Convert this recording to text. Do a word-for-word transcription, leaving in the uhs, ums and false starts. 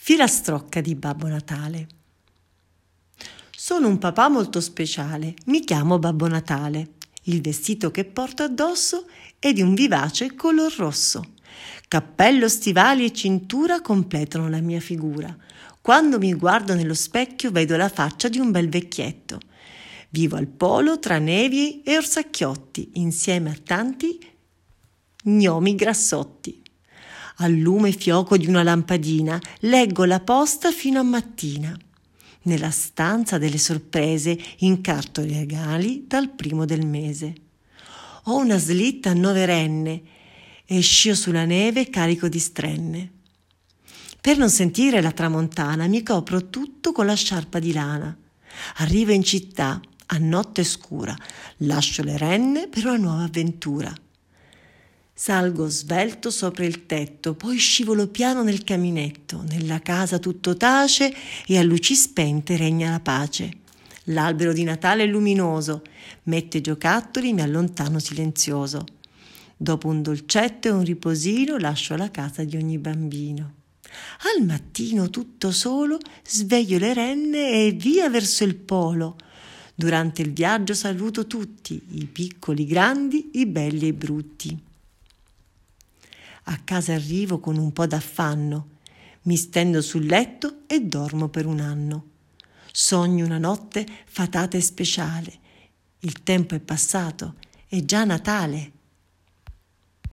Filastrocca di Babbo Natale. Sono un papà molto speciale, mi chiamo Babbo Natale. Il vestito che porto addosso è di un vivace color rosso. Cappello, stivali e cintura completano la mia figura. Quando mi guardo nello specchio vedo la faccia di un bel vecchietto. Vivo al polo tra nevi e orsacchiotti, insieme a tanti gnomi grassotti. Al lume fioco di una lampadina leggo la posta fino a mattina. Nella stanza delle sorprese incarto i regali dal primo del mese. Ho una slitta a nove renne e scio sulla neve carico di strenne. Per non sentire la tramontana mi copro tutto con la sciarpa di lana. Arrivo in città a notte scura, lascio le renne per una nuova avventura. Salgo svelto sopra il tetto, poi scivolo piano nel caminetto. Nella casa tutto tace e a luci spente regna la pace. L'albero di Natale è luminoso, mette giocattoli, mi allontano silenzioso. Dopo un dolcetto e un riposino lascio la casa di ogni bambino. Al mattino tutto solo sveglio le renne e via verso il polo. Durante il viaggio saluto tutti, i piccoli, i grandi, i belli e i brutti. A casa arrivo con un po' d'affanno, mi stendo sul letto e dormo per un anno. Sogno una notte fatata e speciale, il tempo è passato, è già Natale.